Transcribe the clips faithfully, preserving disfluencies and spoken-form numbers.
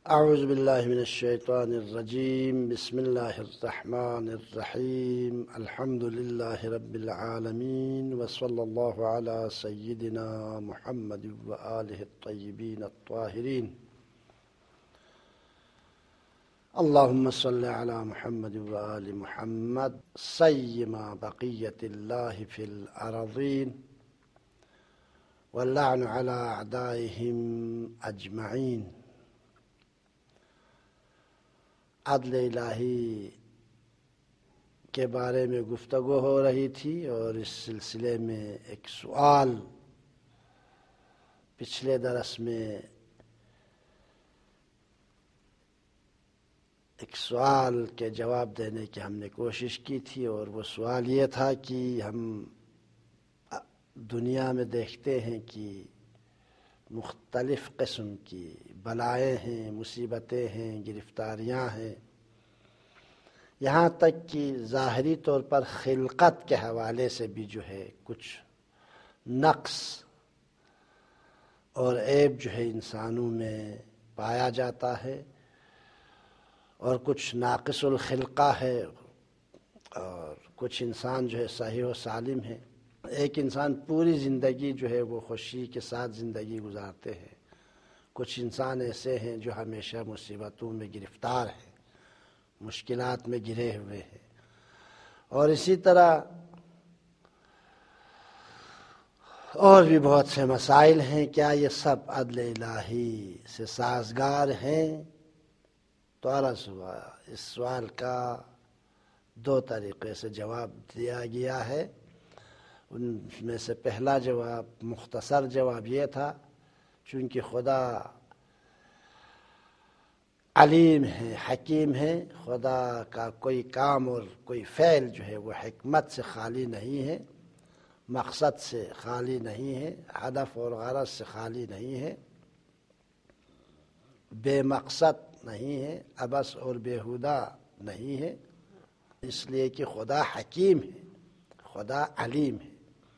اعوذ باللہ من الشیطان الرجیم بسم اللہ الرحمن الرحیم الحمد للہ رب العالمین وصلی اللہ علی سیدنا محمد وآلہ الطیبین الطاہرین اللہم صلی علی محمد وآل محمد سیما بقیت اللہ فی الارضین واللعن علی اعدائہم اجمعین۔ عدل الہی کے بارے میں گفتگو ہو رہی تھی اور اس سلسلے میں ایک سوال پچھلے درس میں ایک سوال کے جواب دینے کی ہم نے کوشش کی تھی، اور وہ سوال یہ تھا کہ ہم دنیا میں دیکھتے ہیں کہ مختلف قسم کی بلائیں ہیں، مصیبتیں ہیں، گرفتاریاں ہیں، یہاں تک کہ ظاہری طور پر خلقت کے حوالے سے بھی جو ہے کچھ نقص اور عیب جو ہے انسانوں میں پایا جاتا ہے، اور کچھ ناقص الخلقہ ہے اور کچھ انسان جو ہے صحیح و سالم ہے۔ ایک انسان پوری زندگی جو ہے وہ خوشی کے ساتھ زندگی گزارتے ہیں، کچھ انسان ایسے ہیں جو ہمیشہ مصیبتوں میں گرفتار ہیں، مشکلات میں گرے ہوئے ہیں، اور اسی طرح اور بھی بہت سے مسائل ہیں۔ کیا یہ سب عدل الہی سے سازگار ہیں؟ تو عرض ہوا اس سوال کا دو طریقے سے جواب دیا گیا ہے۔ ان میں سے پہلا جواب، مختصر جواب یہ تھا، چونکہ خدا علیم ہے، حکیم ہے، خدا کا کوئی کام اور کوئی فعل جو ہے وہ حکمت سے خالی نہیں ہے، مقصد سے خالی نہیں ہے، ہدف اور غرض سے خالی نہیں ہے، بے مقصد نہیں ہے، عبث اور بیہودہ نہیں ہے، اس لیے کہ خدا حکیم ہے، خدا علیم ہے۔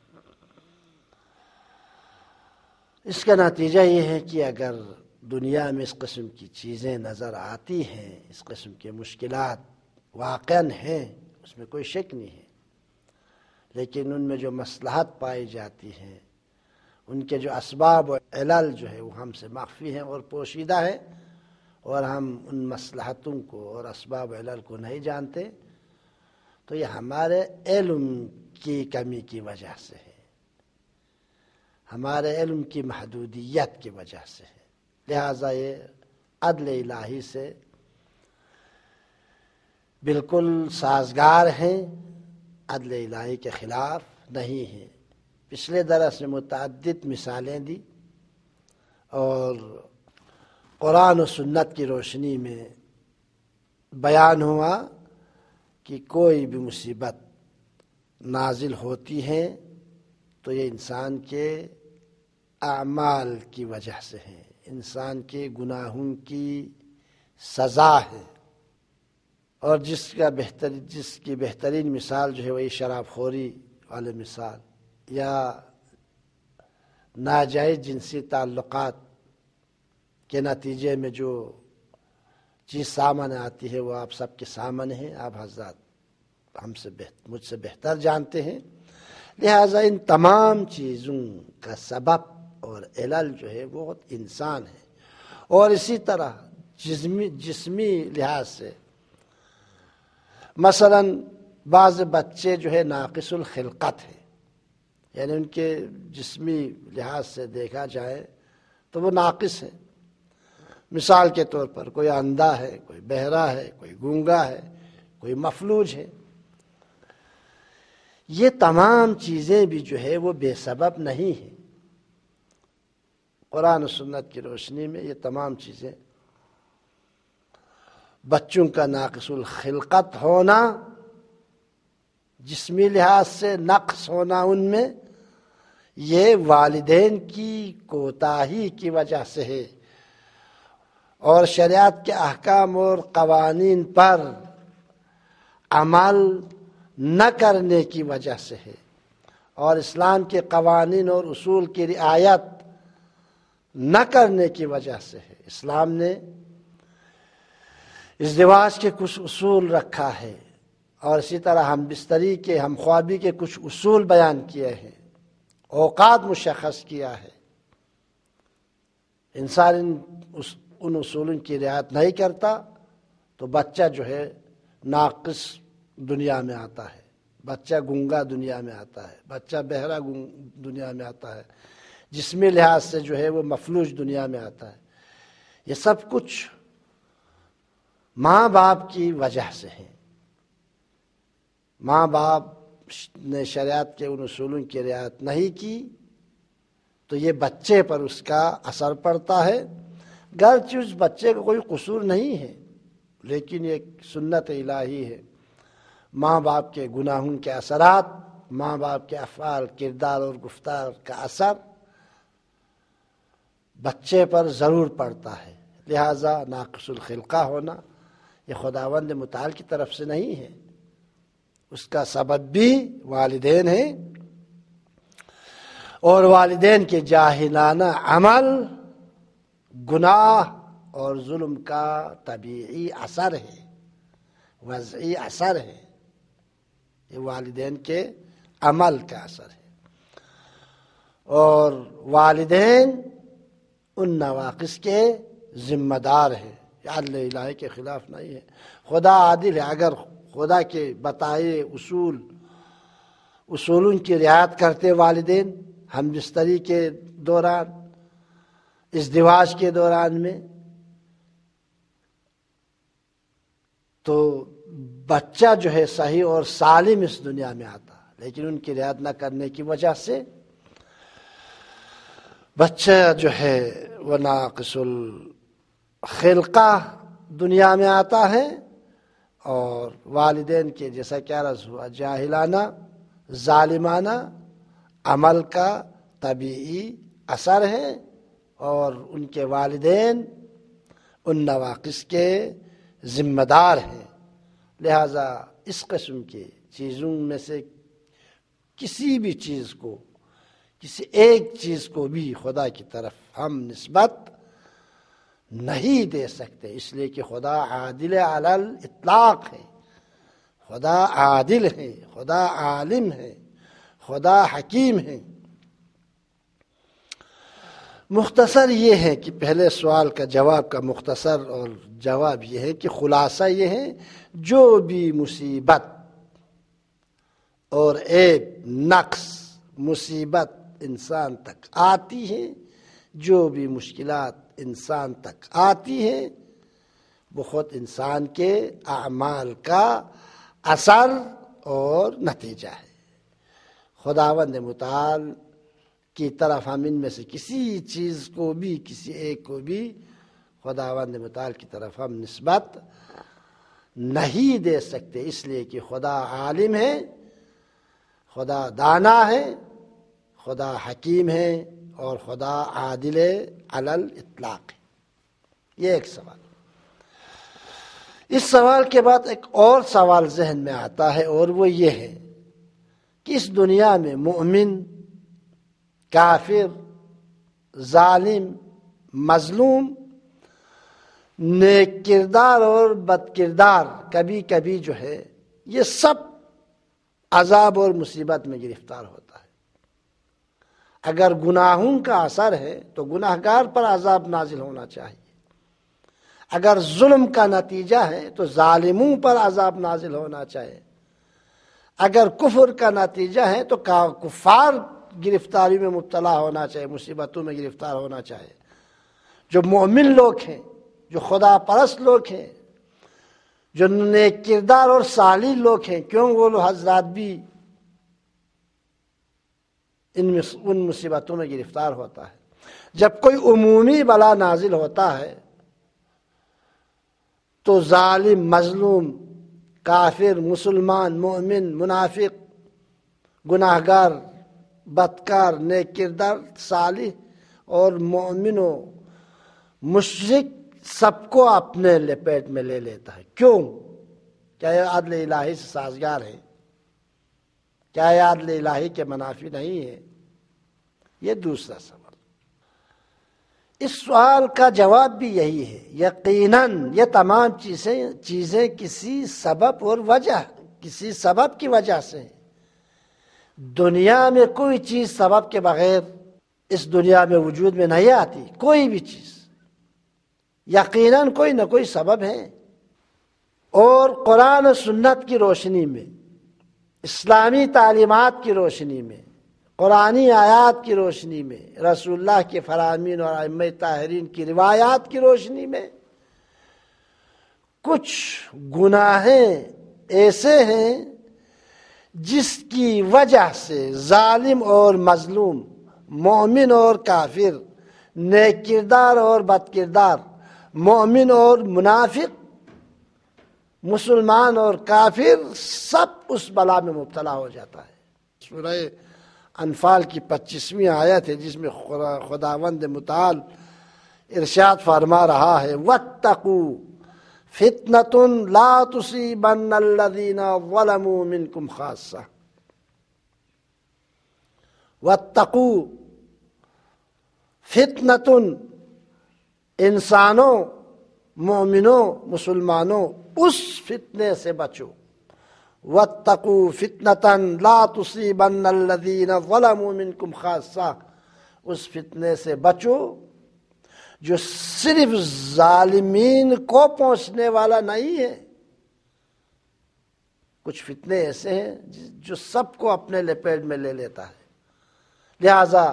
اس کا نتیجہ یہ ہے کہ اگر دنیا میں اس قسم کی چیزیں نظر آتی ہیں، اس قسم کے مشکلات واقعاً ہیں، اس میں کوئی شک نہیں ہے، لیکن ان میں جو مصلحت پائی جاتی ہے، ان کے جو اسباب و علل جو ہے وہ ہم سے مخفی ہیں اور پوشیدہ ہیں، اور ہم ان مصلحتوں کو اور اسباب و علل کو نہیں جانتے، تو یہ ہمارے علم کی کمی کی وجہ سے ہے، ہمارے علم کی محدودیت کی وجہ سے ہے۔ لہذا یہ عدل الہی سے بالکل سازگار ہیں، عدل الہی کے خلاف نہیں ہیں۔ پچھلے درس میں متعدد مثالیں دی اور قرآن و سنت کی روشنی میں بیان ہوا کہ کوئی بھی مصیبت نازل ہوتی ہے تو یہ انسان کے اعمال کی وجہ سے ہے، انسان کے گناہوں کی سزا ہے، اور جس کا بہتر جس کی بہترین مثال جو ہے وہی شراب خوری والے مثال، یا ناجائز جنسی تعلقات کے نتیجے میں جو چیز سامنے آتی ہے وہ آپ سب کے سامنے ہے، آپ حضرات ہم سے بہتر مجھ سے بہتر جانتے ہیں۔ لہذا ان تمام چیزوں کا سبب اور علل جو ہے وہ انسان ہے، اور اسی طرح جسمی جسمی لحاظ سے مثلا بعض بچے جو ہے ناقص الخلقت ہے، یعنی ان کے جسمی لحاظ سے دیکھا جائے تو وہ ناقص ہے۔ مثال کے طور پر کوئی اندھا ہے، کوئی بہرا ہے، کوئی گونگا ہے، کوئی مفلوج ہے۔ یہ تمام چیزیں بھی جو ہے وہ بے سبب نہیں ہیں۔ قرآن و سنت کی روشنی میں یہ تمام چیزیں، بچوں کا ناقص الخلقت ہونا، جسمی لحاظ سے نقص ہونا ان میں، یہ والدین کی کوتاہی کی وجہ سے ہے، اور شریعت کے احکام اور قوانین پر عمل نہ کرنے کی وجہ سے ہے، اور اسلام کے قوانین اور اصول کی رعایت نہ کرنے کی وجہ سے ہے۔ اسلام نے ازدواج کے کچھ اصول رکھا ہے، اور اسی طرح ہم بستری کے ہم خوابی کے کچھ اصول بیان کیے ہیں، اوقات مشخص کیا ہے۔ انسان ان ان اصولوں کی رعایت نہیں کرتا تو بچہ جو ہے ناقص دنیا میں آتا ہے، بچہ گنگا دنیا میں آتا ہے، بچہ بہرا دنیا میں آتا ہے، جسمی لحاظ سے جو ہے وہ مفلوج دنیا میں آتا ہے۔ یہ سب کچھ ماں باپ کی وجہ سے ہے۔ ماں باپ نے شریعت کے ان اصولوں کی رعایت نہیں کی تو یہ بچے پر اس کا اثر پڑتا ہے، گرچہ اس بچے کا کوئی قصور نہیں ہے، لیکن یہ سنت الہی ہے۔ ماں باپ کے گناہوں کے اثرات، ماں باپ کے افعال، کردار اور گفتار کا اثر بچے پر ضرور پڑتا ہے۔ لہذا ناقص الخلقہ ہونا یہ خداوند متعال کی طرف سے نہیں ہے، اس کا سبب بھی والدین ہیں، اور والدین کے جاہلانہ عمل، گناہ اور ظلم کا طبیعی اثر ہے، وضعی اثر ہے۔ یہ والدین کے عمل کا اثر ہے، اور والدین ان نواقص کے ذمہ دار ہیں۔ یہ عدل الہی کے خلاف نہیں ہے۔ خدا عادل ہے، اگر خدا کے بتائے اصول اصولوں کی رعایت کرتے والدین ہم بستری کے دوران، ازدواج کے دوران میں، تو بچہ جو ہے صحیح اور سالم اس دنیا میں آتا، لیکن ان کی رعایت نہ کرنے کی وجہ سے بچہ جو ہے وہ ناقص الخلقہ دنیا میں آتا ہے، اور والدین کے جیسا کہ عرض ہوا جاہلانہ ظالمانہ عمل کا طبیعی اثر ہے، اور ان کے والدین ان نواقص کے ذمہ دار ہیں۔ لہذا اس قسم کی چیزوں میں سے کسی بھی چیز کو، کسی ایک چیز کو بھی خدا کی طرف ہم نسبت نہیں دے سکتے، اس لیے کہ خدا عادل علی الاطلاق ہے، خدا عادل ہے، خدا عالم ہے، خدا حکیم ہے۔ مختصر یہ ہے کہ پہلے سوال کا جواب کا مختصر اور جواب یہ ہے کہ خلاصہ یہ ہے، جو بھی مصیبت اور ایک نقص مصیبت انسان تک آتی ہے، جو بھی مشکلات انسان تک آتی ہے، وہ خود انسان کے اعمال کا اثر اور نتیجہ ہے۔ خداوند متعال کی طرف ہم ان میں سے کسی چیز کو بھی، کسی ایک کو بھی خداوند متعال کی طرف ہم نسبت نہیں دے سکتے، اس لیے کہ خدا عالم ہے، خدا دانا ہے، خدا حکیم ہے، اور خدا عادل علی الاطلاق ہے۔ یہ ایک سوال۔ اس سوال کے بعد ایک اور سوال ذہن میں آتا ہے، اور وہ یہ ہے کہ اس دنیا میں مومن، کافر، ظالم، مظلوم، نیک کردار اور بد کردار کبھی کبھی جو ہے یہ سب عذاب اور مصیبت میں گرفتار ہوتا ہے۔ اگر گناہوں کا اثر ہے تو گناہ گار پر عذاب نازل ہونا چاہیے، اگر ظلم کا نتیجہ ہے تو ظالموں پر عذاب نازل ہونا چاہیے، اگر کفر کا نتیجہ ہے تو کفار گرفتاری میں مبتلا ہونا چاہیے، مصیبتوں میں گرفتار ہونا چاہیے۔ جو مومن لوگ ہیں، جو خدا پرست لوگ ہیں، جو نیک کردار اور صالح لوگ ہیں، کیوں وہ لوگ حضرات بھی ان ان مصیبتوں میں گرفتار ہوتا ہے۔ جب کوئی عمومی بلا نازل ہوتا ہے تو ظالم، مظلوم، کافر، مسلمان، مومن، منافق، گناہگار، بدکار، نیک کردار، صالح اور مومن و مشرک سب کو اپنے لپیٹ میں لے لیتا ہے۔ کیوں؟ کیا یہ عدل الہی سے سازگار ہے؟ کیا یہ عدل الہی کے منافی نہیں ہے؟ یہ دوسرا سوال۔ اس سوال کا جواب بھی یہی ہے، یقیناً یہ تمام چیزیں چیزیں کسی سبب اور وجہ کسی سبب کی وجہ سے ہیں۔ دنیا میں کوئی چیز سبب کے بغیر اس دنیا میں وجود میں نہیں آتی، کوئی بھی چیز یقیناً کوئی نہ کوئی سبب ہے۔ اور قرآن و سنت کی روشنی میں، اسلامی تعلیمات کی روشنی میں، قرآنی آیات کی روشنی میں، رسول اللہ کے فرامین اور ائمہ طاہرین کی روایات کی روشنی میں، کچھ گناہیں ایسے ہیں جس کی وجہ سے ظالم اور مظلوم، مومن اور کافر، نیک کردار اور بد کردار، مومن اور منافق، مسلمان اور کافر، سب اس بلا میں مبتلا ہو جاتا ہے۔ سورہ انفال کی پچیسویں آیت ہے جس میں خداوند متعال ارشاد فرما رہا ہے، وَاتَّقُوا فِتْنَةٌ لَا تُصِيبَنَّ الَّذِينَ ظَلَمُوا مِنْكُمْ خَاصَّةً۔ وَاتَّقُوا فِتْنَةٌ، انسانوں، مومنوں، مسلمانوں، اس فتنے سے بچو۔ وَاتَّقُوا فِتْنَةً لَا تُصِيبَنَّ الَّذِينَ ظَلَمُوا مِنْكُمْ خَاصَّةً، اس فتنے سے بچو جو صرف ظالمین کو پہنچنے والا نہیں ہے۔ کچھ فتنے ایسے ہیں جو سب کو اپنے لپیٹ میں لے لیتا ہے، لہذا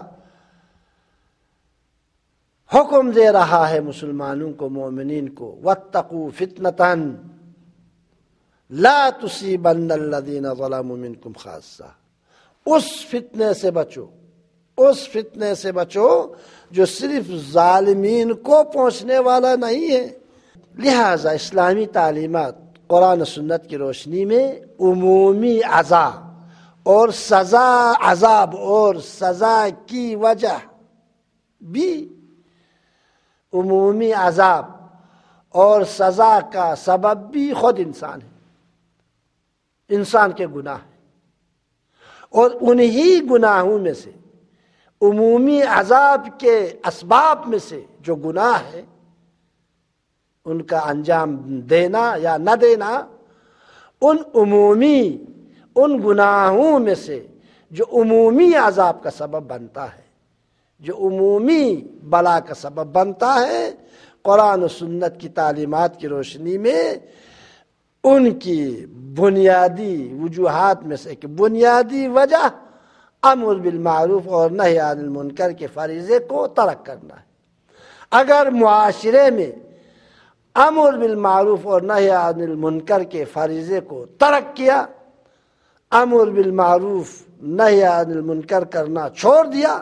حکم دے رہا ہے مسلمانوں کو، مومنین کو، وَاتَّقُوا فِتْنَةً لَا تُصِيبَنَّ الَّذِينَ ظَلَمُوا مِنْكُمْ خَاصَّةً، اس فتنے سے بچو، اس فتنے سے بچو جو صرف ظالمین کو پہنچنے والا نہیں ہے۔ لہذا اسلامی تعلیمات قرآن و سنت کی روشنی میں عمومی عذاب اور سزا، عذاب اور سزا کی وجہ بھی، عمومی عذاب اور سزا کا سبب بھی خود انسان ہے، انسان کے گناہ ہیں۔ اور انہی گناہوں میں سے، عمومی عذاب کے اسباب میں سے جو گناہ ہے، ان کا انجام دینا یا نہ دینا، ان عمومی ان گناہوں میں سے جو عمومی عذاب کا سبب بنتا ہے، جو عمومی بلا کا سبب بنتا ہے، قرآن و سنت کی تعلیمات کی روشنی میں ان کی بنیادی وجوہات میں سے ایک بنیادی وجہ امر بالمعروف اور نہی عن المنکر کے فریضے کو ترک کرنا ہے۔ اگر معاشرے میں امر بالمعروف اور نہی عن المنکر کے فریضے کو ترک کیا، امر بالمعروف نہی عن المنکر کرنا چھوڑ دیا،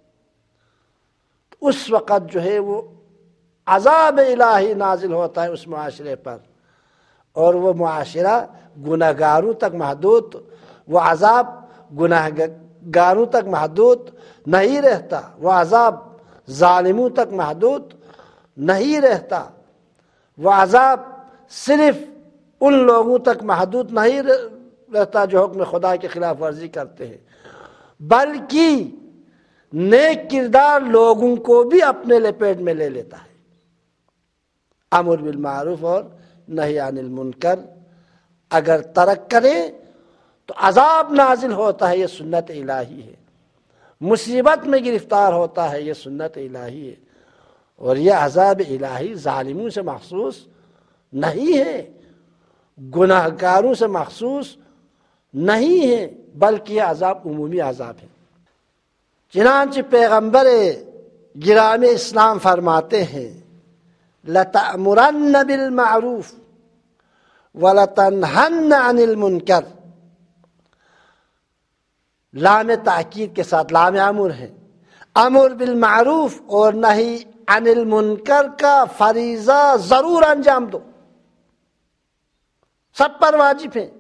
اس وقت جو ہے وہ عذاب الہی نازل ہوتا ہے اس معاشرے پر، اور وہ معاشرہ گناہگاروں تک محدود، وہ عذاب گناہگاروں تک محدود نہیں رہتا، وہ عذاب ظالموں تک محدود نہیں رہتا، وہ عذاب صرف ان لوگوں تک محدود نہیں رہتا جو حکم خدا کی خلاف ورزی کرتے ہیں، بلکہ نیک کردار لوگوں کو بھی اپنے لپیٹ میں لے لیتا ہے۔ امر بالمعروف اور نہی عن المنکر اگر ترک کریں تو عذاب نازل ہوتا ہے، یہ سنت الہی ہے، مصیبت میں گرفتار ہوتا ہے، یہ سنت الہی ہے۔ اور یہ عذاب الہی ظالموں سے مخصوص نہیں ہے، گناہگاروں سے مخصوص نہیں ہے، بلکہ یہ عذاب عمومی عذاب ہے۔ چنانچہ پیغمبر گرامی اسلام فرماتے ہیں، لَتَأْمُرَنَّ بِالْمَعْرُوفِ وَلَتَنْهَنَّ عَنِ الْمُنْكَرِ، لام تاکید کے ساتھ لام امر ہے، امر بالمعروف اور نہی عن المنکر کا فریضہ ضرور انجام دو، سب پر واجب ہے،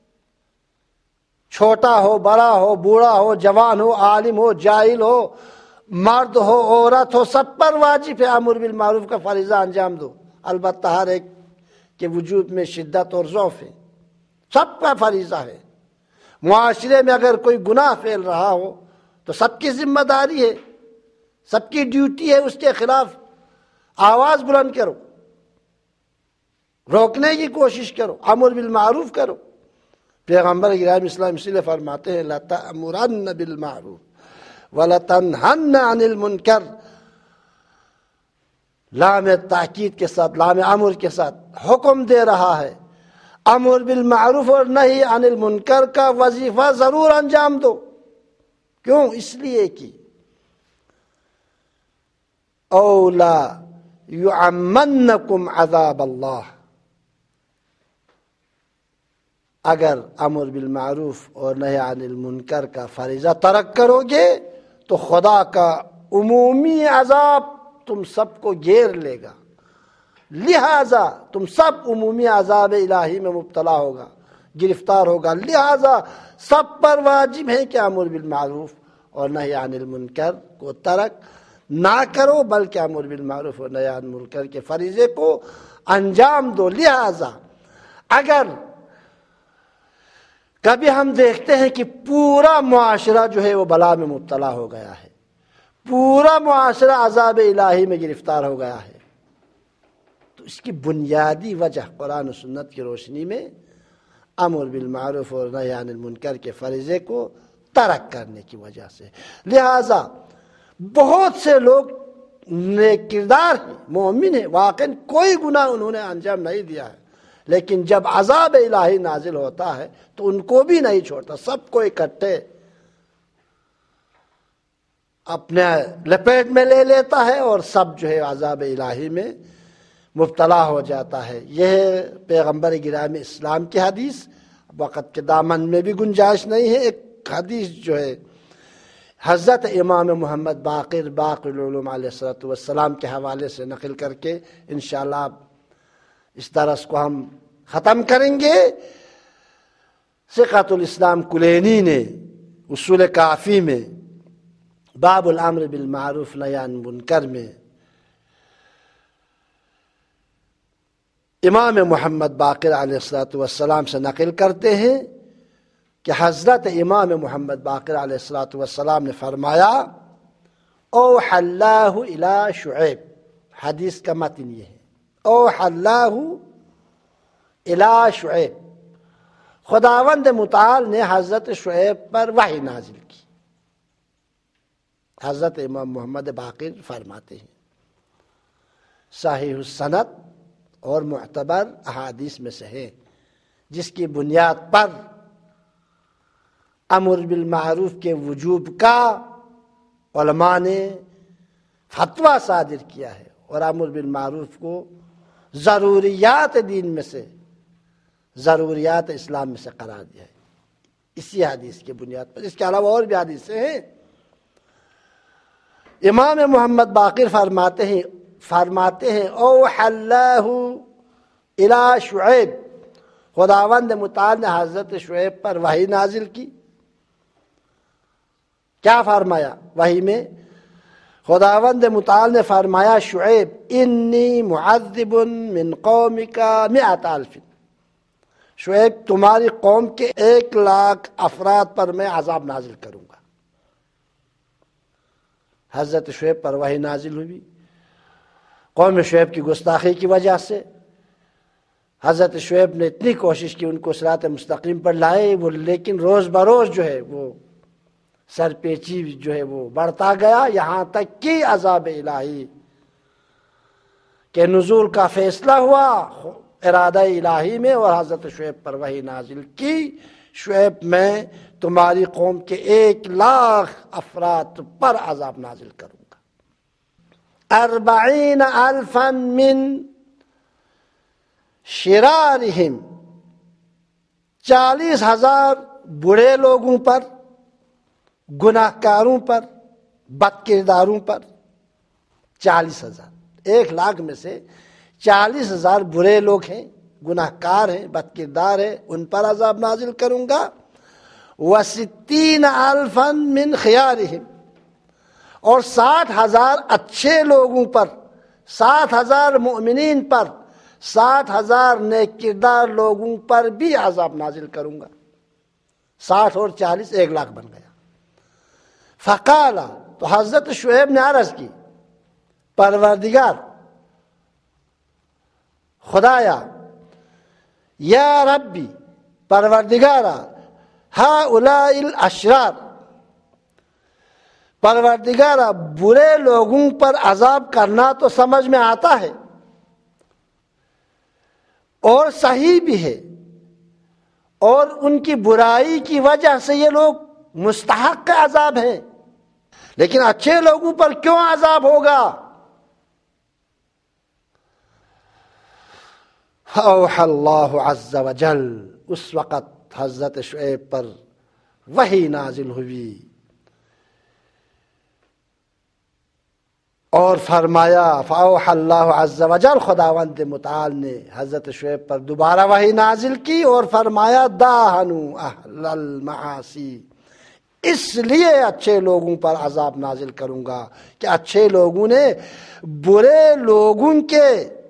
چھوٹا ہو، بڑا ہو، بوڑھا ہو، جوان ہو، عالم ہو، جاہل ہو، مرد ہو، عورت ہو، سب پر واجب ہے امر بالمعروف کا فریضہ انجام دو۔ البتہ ہر ایک کے وجود میں شدت اور ضعف ہے، سب کا فریضہ ہے۔ معاشرے میں اگر کوئی گناہ پھیل رہا ہو تو سب کی ذمہ داری ہے، سب کی ڈیوٹی ہے اس کے خلاف آواز بلند کرو، روکنے کی کوشش کرو، امر بالمعروف کرو۔ پیغمبر گرامی اسلام اسی لیے فرماتے ہیں لَتَأْمُرَنَّ بِالْمَعْرُوفِ وَلَتَنْهَنَّ عَنِ الْمُنْكَرِ، لام تاکید کے ساتھ، لام امر کے ساتھ حکم دے رہا ہے امر بالمعروف اور نہی عن المنکر کا وظیفہ ضرور انجام دو۔ کیوں؟ اس لیے کہ اولا یعمنکم عذاب اللہ، اگر امر بالمعروف اور نہی عن المنکر کا فریضہ ترک کرو گے تو خدا کا عمومی عذاب تم سب کو گھیر لے گا، لہذا تم سب عمومی عذاب الہی میں مبتلا ہوگا، گرفتار ہوگا۔ لہذا سب پر واجب ہے کہ امر بالمعروف اور نہی عن المنکر کو ترک نہ کرو، بلکہ امر بالمعروف اور نہی عن المنکر کے فریضے کو انجام دو۔ لہذا اگر کبھی ہم دیکھتے ہیں کہ پورا معاشرہ جو ہے وہ بلا میں مبتلا ہو گیا ہے، پورا معاشرہ عذاب الہی میں گرفتار ہو گیا ہے، تو اس کی بنیادی وجہ قرآن و سنت کی روشنی میں امر بالمعروف اور نہی عن المنکر کے فریضے کو ترک کرنے کی وجہ سے۔ لہذا بہت سے لوگ نیک کردار ہیں، مومن ہیں، واقعی کوئی گناہ انہوں نے انجام نہیں دیا ہے، لیکن جب عذاب الہی نازل ہوتا ہے تو ان کو بھی نہیں چھوڑتا، سب کو اکٹھے اپنے لپیٹ میں لے لیتا ہے اور سب جو ہے عذاب الہی میں مبتلا ہو جاتا ہے۔ یہ ہے پیغمبر گرامی اسلام کی حدیث۔ وقت کے دامن میں بھی گنجائش نہیں ہے، ایک حدیث جو ہے حضرت امام محمد باقر باقر العلوم علیہ الصلوۃ والسلام کے حوالے سے نقل کر کے انشاءاللہ اس درس کو ہم ختم کریں گے۔ ثقۃ الاسلام کلینی نے اصول کافی میں باب الامر بالمعروف نہی عن المنکر میں امام محمد باقر علیہ الصلوۃ والسلام سے نقل کرتے ہیں کہ حضرت امام محمد باقر علیہ الصلوۃ والسلام نے فرمایا اوحى اللہ الی شعیب، حدیث کا متن یہ ہے، اوحى اللہ الی شعیب، خداوند متعال نے حضرت شعیب پر وحی نازل کی۔ حضرت امام محمد باقر فرماتے ہیں صحیح السند اور معتبر احادیث میں سے ہے، جس کی بنیاد پر امر بالمعروف کے وجوب کا علماء نے فتویٰ صادر کیا ہے اور امر بالمعروف کو ضروریات دین میں سے، ضروریات اسلام میں سے قرار دیا ہے اسی حدیث کی بنیاد پر۔ اس کے علاوہ اور بھی حدیثیں ہیں۔ امام محمد باقر فرماتے ہیں فرماتے ہیں اوحى اللہ الی شعیب، خداوند متعال نے حضرت شعیب پر وحی نازل کی۔ کیا فرمایا وحی میں؟ خداوند متعال نے فرمایا شعیب انی معذب من قومک مئۃ الف، شعیب تمہاری قوم کے ایک لاکھ افراد پر میں عذاب نازل کروں گا۔ حضرت شعیب پر وحی نازل ہوئی، قوم شعیب کی گستاخی کی وجہ سے حضرت شعیب نے اتنی کوشش کی ان کو صراط مستقیم پر لائے، وہ لیکن روز بروز جو ہے وہ سر پیچی جو ہے وہ بڑھتا گیا، یہاں تک کہ عذاب الہی کے نزول کا فیصلہ ہوا ارادہ الہی میں اور حضرت شعیب پر وحی نازل کی شعیب میں تمہاری قوم کے ایک لاکھ افراد پر عذاب نازل کروں گا۔ اربعین الفا من شرارہم، چالیس ہزار بڑے لوگوں پر، گناہ کاروں پر، بد کرداروں پر، چالیس ہزار، ایک لاکھ میں سے چالیس ہزار برے لوگ ہیں، گناہ کار ہیں، بد کردار ہیں، ان پر عذاب نازل کروں گا۔ وستین الفا من خیارہم، اور ساٹھ ہزار اچھے لوگوں پر، ساٹھ ہزار مؤمنین پر، ساٹھ ہزار نیک کردار لوگوں پر بھی عذاب نازل کروں گا۔ ساٹھ اور چالیس ایک لاکھ بن گیا۔ فقال تو حضرت شعیب نے عرض کی پروردگار خدایا یا ربی پروردگارا ہؤلاء الاشرار، پروردگارا برے لوگوں پر عذاب کرنا تو سمجھ میں آتا ہے اور صحیح بھی ہے، اور ان کی برائی کی وجہ سے یہ لوگ مستحق عذاب ہیں، لیکن اچھے لوگوں پر کیوں عذاب ہوگا؟ فأوحى اللہ عز وجل، اس وقت حضرت شعیب پر وحی نازل ہوئی اور فرمایا فأوحى اللہ عز وجل، خداوند متعال نے حضرت شعیب پر دوبارہ وحی نازل کی اور فرمایا داہنوا اہل المعاصی، اس لیے اچھے لوگوں پر عذاب نازل کروں گا کہ اچھے لوگوں نے برے لوگوں کے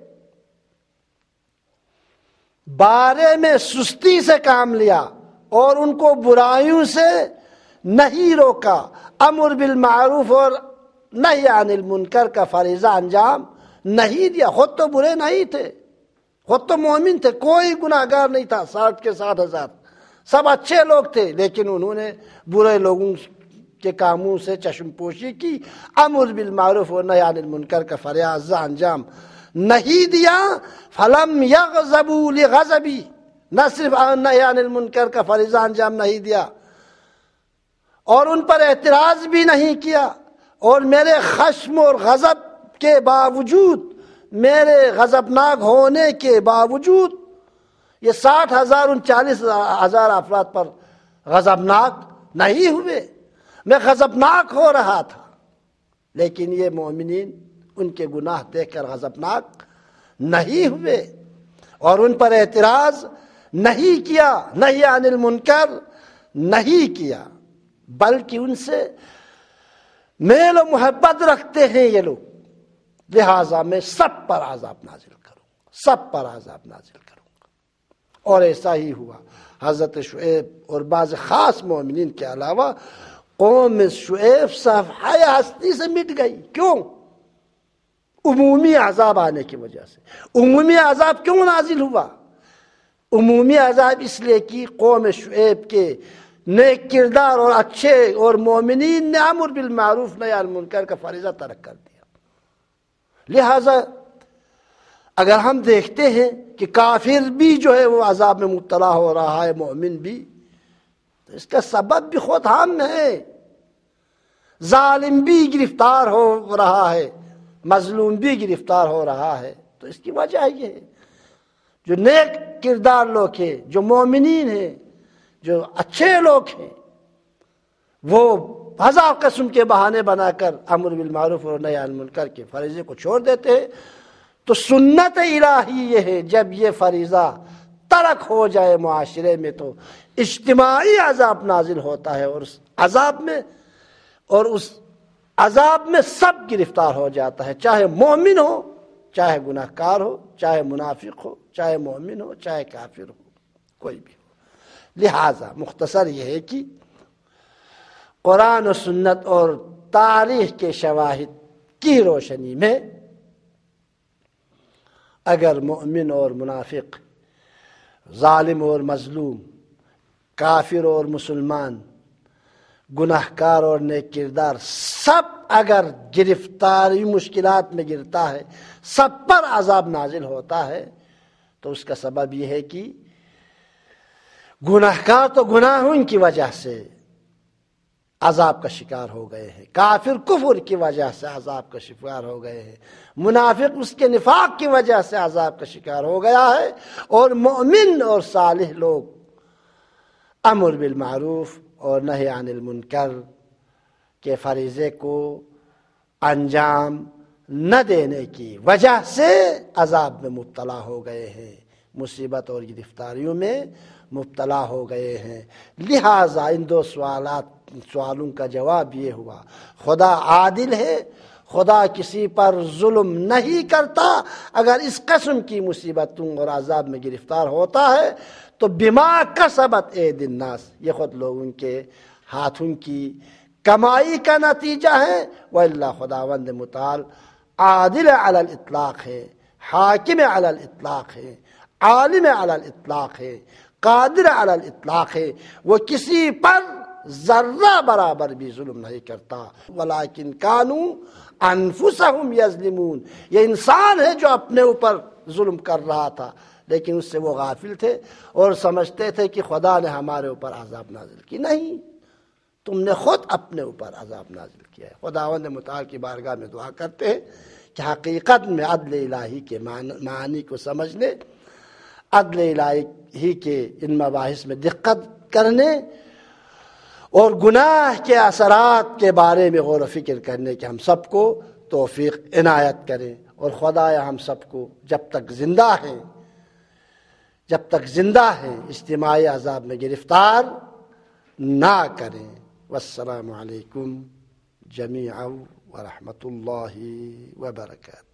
بارے میں سستی سے کام لیا اور ان کو برائیوں سے نہیں روکا، امر بالمعروف اور نہی عن المنکر کا فریضہ انجام نہیں دیا۔ خود تو برے نہیں تھے، خود تو مومن تھے، کوئی گناہگار نہیں تھا، ساٹھ کے ساٹھ ہزار سب اچھے لوگ تھے، لیکن انہوں نے برے لوگوں کے کاموں سے چشم پوشی کی، امر بالمعروف اور نہی عن المنکر کا فریضہ انجام نہیں دیا۔ فلم یغضبوا لغضبی، نہ صرف نہی عن المنکر کا فریضہ انجام نہیں دیا اور ان پر اعتراض بھی نہیں کیا، اور میرے خشم اور غضب کے باوجود، میرے غضبناک ہونے کے باوجود یہ ساٹھ ہزار انچالیس ہزار افراد پر غضبناک نہیں ہوئے، میں غضبناک ہو رہا تھا، لیکن یہ مومنین ان کے گناہ دیکھ کر غضبناک نہیں ہوئے اور ان پر اعتراض نہیں کیا، نہی عن المنکر نہیں کیا، بلکہ ان سے میل و محبت رکھتے ہیں یہ لوگ، لہذا میں سب پر عذاب نازل کروں گا، سب پر عذاب نازل کروں گا۔ اور ایسا ہی ہوا۔ حضرت شعیب اور بعض خاص مومنین کے علاوہ قوم شعیب صفحہ ہستی سے مٹ گئی۔ کیوں؟ عمومی عذاب آنے کی وجہ سے۔ عمومی عذاب کیوں نازل ہوا؟ عمومی عذاب اس لیے کہ قوم شعیب کے نیک کردار اور اچھے اور مومنین نے امر بالمعروف نہی عن المنکر کا فریضہ ترک کر دیا۔ لہذا اگر ہم دیکھتے ہیں کہ کافر بھی جو ہے وہ عذاب میں مبتلا ہو رہا ہے، مومن بھی، تو اس کا سبب بھی خود ہم ہے۔ ظالم بھی گرفتار ہو رہا ہے، مظلوم بھی گرفتار ہو رہا ہے، تو اس کی وجہ یہ ہے جو نیک کردار لوگ ہیں، جو مومنین ہیں، جو اچھے لوگ ہیں، وہ ہزار قسم کے بہانے بنا کر امر بالمعروف اور نہی عن المنکر کے فریضے کو چھوڑ دیتے ہیں۔ تو سنت الہی یہ ہے جب یہ فریضہ ترک ہو جائے معاشرے میں تو اجتماعی عذاب نازل ہوتا ہے، اور اس عذاب میں اور اس عذاب میں سب گرفتار ہو جاتا ہے، چاہے مومن ہو، چاہے گناہ کار ہو، چاہے منافق ہو، چاہے مومن ہو، چاہے کافر ہو، کوئی بھی ہو۔ لہذا مختصر یہ ہے کہ قرآن و سنت اور تاریخ کے شواہد کی روشنی میں اگر مومن اور منافق، ظالم اور مظلوم، کافر اور مسلمان، گناہکار اور نیک کردار، سب اگر گرفتاری مشکلات میں گرتا ہے، سب پر عذاب نازل ہوتا ہے، تو اس کا سبب یہ ہے کہ گناہکار تو گناہوں کی وجہ سے عذاب کا شکار ہو گئے ہیں، کافر کفر کی وجہ سے عذاب کا شکار ہو گئے ہیں، منافق اس کے نفاق کی وجہ سے عذاب کا شکار ہو گیا ہے، اور مومن اور صالح لوگ امر بالمعروف اور نہی عن المنکر کے فریضے کو انجام نہ دینے کی وجہ سے عذاب میں مبتلا ہو گئے ہیں، مصیبت اور گرفتاریوں میں مبتلا ہو گئے ہیں۔ لہٰذا ان دو سوالات سوالوں کا جواب یہ ہوا، خدا عادل ہے، خدا کسی پر ظلم نہیں کرتا، اگر اس قسم کی مصیبتوں اور عذاب میں گرفتار ہوتا ہے تو بما کسبت اید الناس، یہ خود لوگوں کے ہاتھوں کی کمائی کا نتیجہ ہے، وَإِلَّا خداوند متعال عادل علی الاطلاق ہے، حاکم علی الاطلاق ہے، عالم علی الاطلاق ہے، قادر علی الاطلاق ہے، وہ کسی پر ذرہ برابر بھی ظلم نہیں کرتا۔ ولیکن کانوا انفسہم یظلمون، یہ انسان ہے جو اپنے اوپر ظلم کر رہا تھا، لیکن اس سے وہ غافل تھے اور سمجھتے تھے کہ خدا نے ہمارے اوپر عذاب نازل کی۔ نہیں، تم نے خود اپنے اوپر عذاب نازل کیا ہے۔ خداوند متعال کی بارگاہ میں دعا کرتے ہیں کہ حقیقت میں عدل الہی کے معنی کو سمجھنے، عدل الہی کے ان مباحث میں دقت کرنے اور گناہ کے اثرات کے بارے میں غور و فکر کرنے کے ہم سب کو توفیق عنایت کریں، اور خدایا ہم سب کو جب تک زندہ ہیں جب تک زندہ ہیں اجتماعی عذاب میں گرفتار نہ کریں۔ والسلام علیکم جمیعا ورحمۃ اللہ وبرکاتہ۔